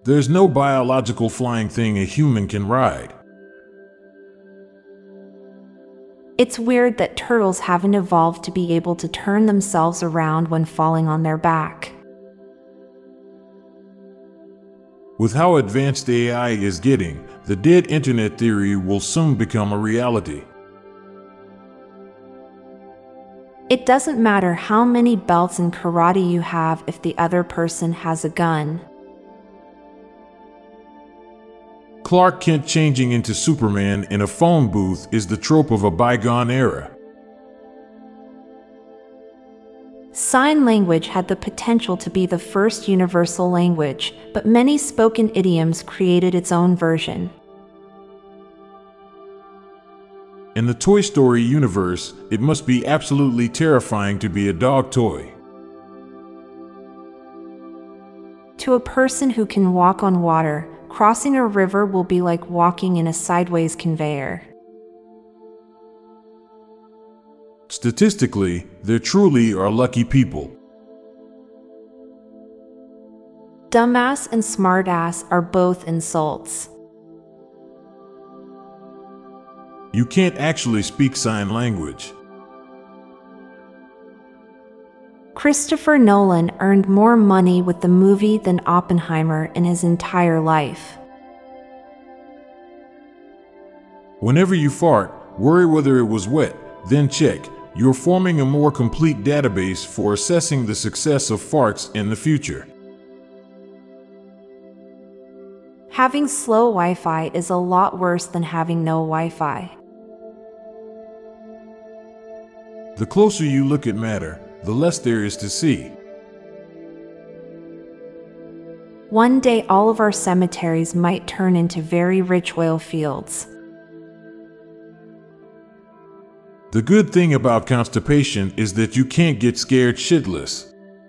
There's no biological flying thing a human can ride. It's weird that turtles haven't evolved to be able to turn themselves around when falling on their back. With how advanced AI is getting, the dead internet theory will soon become a reality. It doesn't matter how many belts in karate you have if the other person has a gun. Clark Kent changing into Superman in a phone booth is the trope of a bygone era. Sign language had the potential to be the first universal language, but many spoken idioms created its own version. In the Toy Story universe, it must be absolutely terrifying to be a dog toy. To a person who can walk on water, crossing a river will be like walking in a sideways conveyor. Statistically, there truly are lucky people. Dumbass and smartass are both insults. You can't actually speak sign language. Christopher Nolan earned more money with the movie than Oppenheimer in his entire life. Whenever you fart, worry whether it was wet, then check. You're forming a more complete database for assessing the success of farts in the future. Having slow Wi-Fi is a lot worse than having no Wi-Fi. The closer you look at matter, the less there is to see. One day all of our cemeteries might turn into very rich oil fields. The good thing about constipation is that you can't get scared shitless.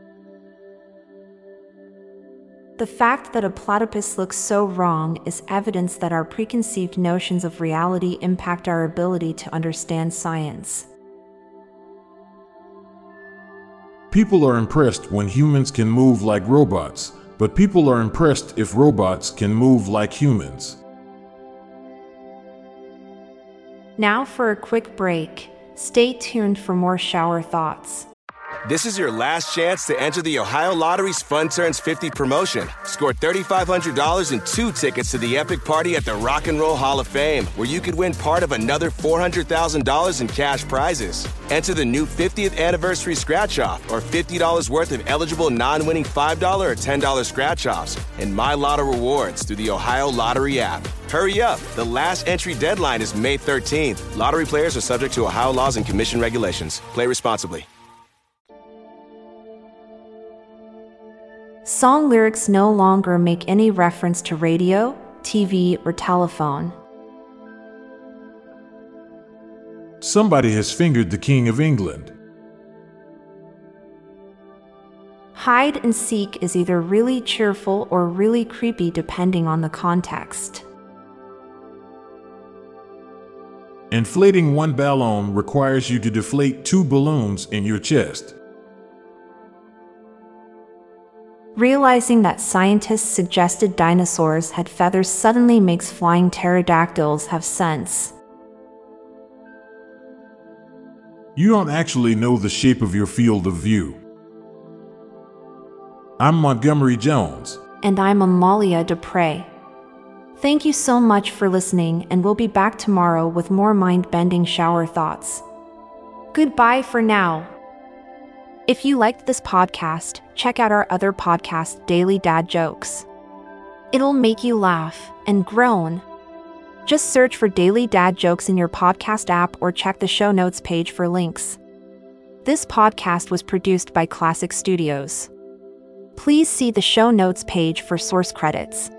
The fact that a platypus looks so wrong is evidence that our preconceived notions of reality impact our ability to understand science. People are impressed when humans can move like robots, but people are impressed if robots can move like humans. Now for a quick break. Stay tuned for more shower thoughts. This is your last chance to enter the Ohio Lottery's Fun Turns 50 promotion. Score $3,500 and 2 tickets to the epic party at the Rock and Roll Hall of Fame, where you could win part of another $400,000 in cash prizes. Enter the new 50th anniversary scratch-off or $50 worth of eligible non-winning $5 or $10 scratch-offs and My Lotto rewards through the Ohio Lottery app. Hurry up! The last entry deadline is May 13th. Lottery players are subject to Ohio laws and commission regulations. Play responsibly. Song lyrics no longer make any reference to radio, TV, or telephone. Somebody has fingered the King of England. Hide and seek is either really cheerful or really creepy depending on the context. Inflating one balloon requires you to deflate 2 balloons in your chest. Realizing that scientists suggested dinosaurs had feathers suddenly makes flying pterodactyls have sense. You don't actually know the shape of your field of view. I'm Montgomery Jones. And I'm Amalia Dupre. Thank you so much for listening, and we'll be back tomorrow with more mind-bending shower thoughts. Goodbye for now. If you liked this podcast, check out our other podcast, Daily Dad Jokes. It'll make you laugh and groan. Just search for Daily Dad Jokes in your podcast app or check the show notes page for links. This podcast was produced by Classic Studios. Please see the show notes page for source credits.